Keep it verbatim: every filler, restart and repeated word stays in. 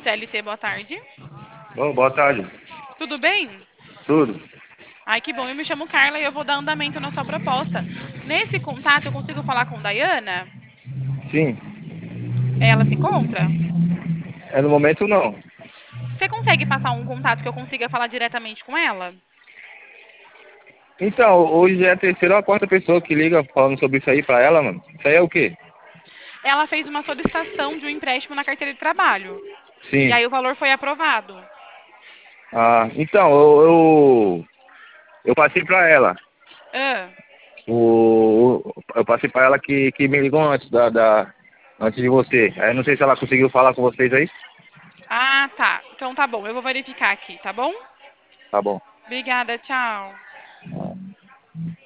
C L T, boa tarde. Ô, boa tarde. Tudo bem? Tudo? Ai, que bom. Eu me chamo Carla e eu vou dar andamento na sua proposta. Nesse contato, eu consigo falar com Dayana? Sim. Ela se encontra? É no momento não. Você consegue passar um contato que eu consiga falar diretamente com ela? Então, hoje é a terceira ou a quarta pessoa que liga falando sobre isso aí pra ela, mano. Isso aí é o quê? Ela fez uma solicitação de um empréstimo na carteira de trabalho. E Sim. aí o valor foi aprovado. Ah, então, eu, eu, eu passei pra ela. Ah, O, o- eu passei pra ela que, que me ligou antes da, da, antes de você. Aí não sei se ela conseguiu falar com vocês aí. ah, tá. Então tá bom. Eu vou verificar aqui, tá bom? Tá bom. Obrigada, tchau.